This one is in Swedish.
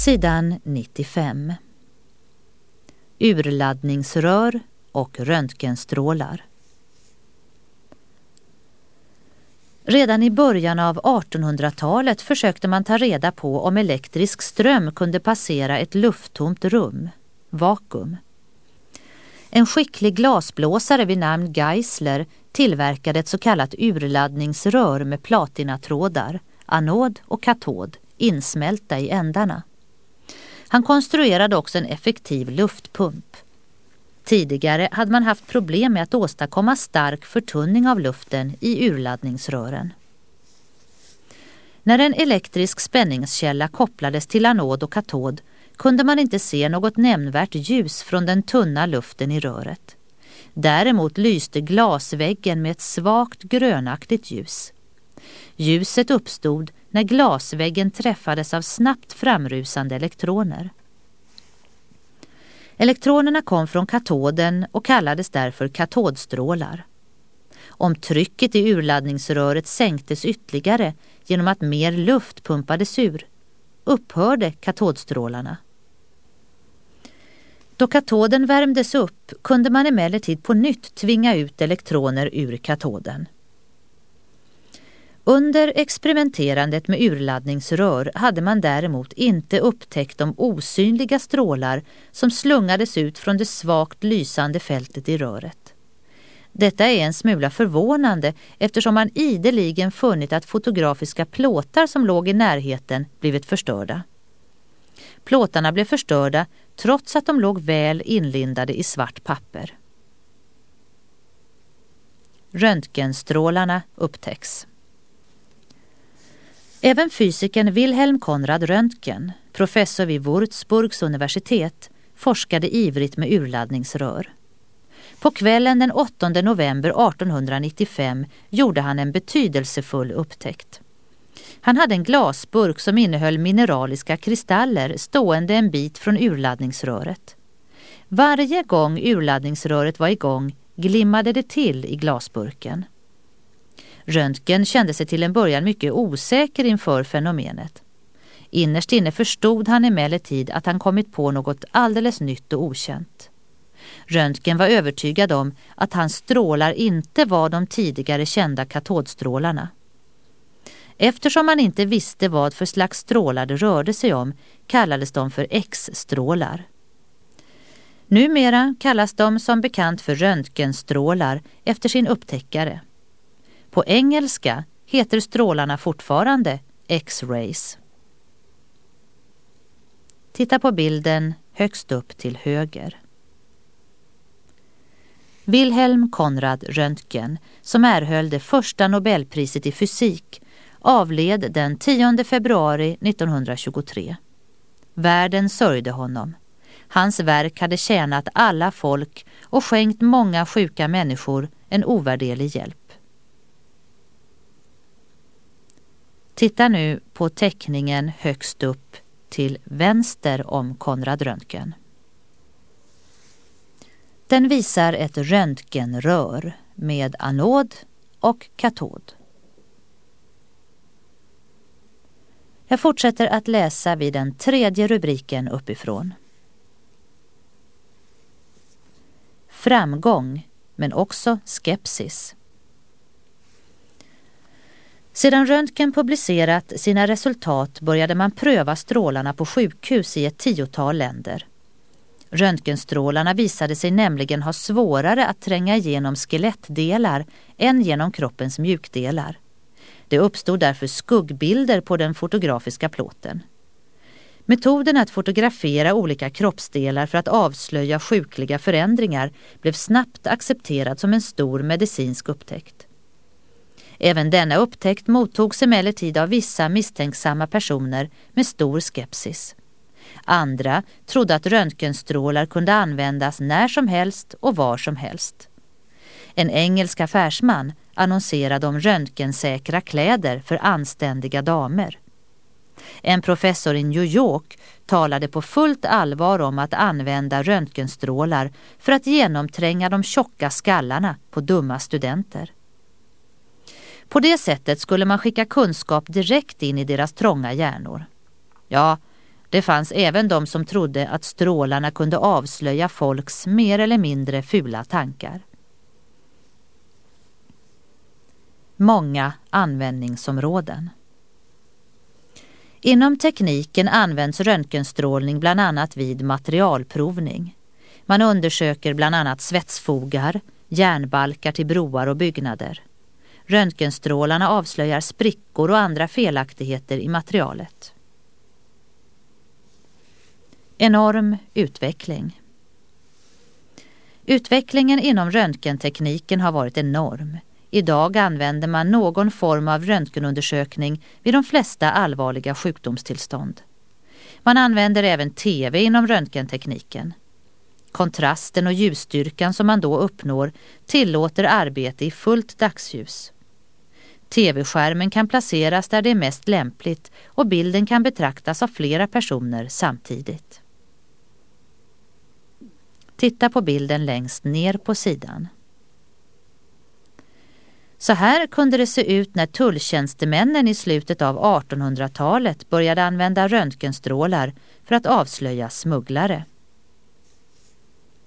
Sidan 95. Urladdningsrör och röntgenstrålar. Redan i början av 1800-talet försökte man ta reda på om elektrisk ström kunde passera ett lufttomt rum, vakuum. En skicklig glasblåsare vid namn Geisler tillverkade ett så kallat urladdningsrör med platinatrådar, anod och katod, insmälta i ändarna. Han konstruerade också en effektiv luftpump. Tidigare hade man haft problem med att åstadkomma stark förtunning av luften i urladdningsrören. När en elektrisk spänningskälla kopplades till anod och katod kunde man inte se något nämnvärt ljus från den tunna luften i röret. Däremot lyste glasväggen med ett svagt grönaktigt ljus. Ljuset uppstod när glasväggen träffades av snabbt framrusande elektroner. Elektronerna kom från katoden och kallades därför katodstrålar. Om trycket i urladdningsröret sänktes ytterligare genom att mer luft pumpades ur, upphörde katodstrålarna. Då katoden värmdes upp kunde man emellertid på nytt tvinga ut elektroner ur katoden. Under experimenterandet med urladdningsrör hade man däremot inte upptäckt de osynliga strålar som slungades ut från det svagt lysande fältet i röret. Detta är en smula förvånande eftersom man ideligen funnit att fotografiska plåtar som låg i närheten blivit förstörda. Plåtarna blev förstörda trots att de låg väl inlindade i svart papper. Röntgenstrålarna upptäcks. Även fysikern Wilhelm Conrad Röntgen, professor vid Würzburgs universitet, forskade ivrigt med urladdningsrör. På kvällen den 8 november 1895 gjorde han en betydelsefull upptäckt. Han hade en glasburk som innehöll mineraliska kristaller stående en bit från urladdningsröret. Varje gång urladdningsröret var igång glimmade det till i glasburken. Röntgen kände sig till en början mycket osäker inför fenomenet. Innerst inne förstod han emellertid att han kommit på något alldeles nytt och okänt. Röntgen var övertygad om att hans strålar inte var de tidigare kända katodstrålarna. Eftersom man inte visste vad för slags strålar det rörde sig om kallades de för X-strålar. Numera kallas de som bekant för röntgenstrålar efter sin upptäckare. På engelska heter strålarna fortfarande X-rays. Titta på bilden högst upp till höger. Wilhelm Conrad Röntgen, som erhöll det första Nobelpriset i fysik, avled den 10 februari 1923. Världen sörjde honom. Hans verk hade tjänat alla folk och skänkt många sjuka människor en ovärderlig hjälp. Titta nu på teckningen högst upp till vänster om Conrad Röntgen. Den visar ett röntgenrör med anod och katod. Jag fortsätter att läsa vid den tredje rubriken uppifrån. Framgång, men också skepsis. Sedan Röntgen publicerat sina resultat började man pröva strålarna på sjukhus i ett 10-tal länder. Röntgenstrålarna visade sig nämligen ha svårare att tränga igenom skelettdelar än genom kroppens mjukdelar. Det uppstod därför skuggbilder på den fotografiska plåten. Metoden att fotografera olika kroppsdelar för att avslöja sjukliga förändringar blev snabbt accepterad som en stor medicinsk upptäckt. Även denna upptäckt mottogs emellertid av vissa misstänksamma personer med stor skepsis. Andra trodde att röntgenstrålar kunde användas när som helst och var som helst. En engelsk affärsman annonserade om röntgensäkra kläder för anständiga damer. En professor i New York talade på fullt allvar om att använda röntgenstrålar för att genomtränga de tjocka skallarna på dumma studenter. På det sättet skulle man skicka kunskap direkt in i deras trånga hjärnor. Ja, Det fanns även de som trodde att strålarna kunde avslöja folks mer eller mindre fula tankar. Många användningsområden. Inom tekniken används röntgenstrålning bland annat vid materialprovning. Man undersöker bland annat svetsfogar, järnbalkar till broar och byggnader. Röntgenstrålarna avslöjar sprickor och andra felaktigheter i materialet. Enorm utveckling. Utvecklingen inom röntgentekniken har varit enorm. Idag använder man någon form av röntgenundersökning vid de flesta allvarliga sjukdomstillstånd. Man använder även TV inom röntgentekniken. Kontrasten och ljusstyrkan som man då uppnår tillåter arbete i fullt dagsljus. TV-skärmen kan placeras där det är mest lämpligt och bilden kan betraktas av flera personer samtidigt. Titta på bilden längst ner på sidan. Så här kunde det se ut när tulltjänstemännen i slutet av 1800-talet började använda röntgenstrålar för att avslöja smugglare.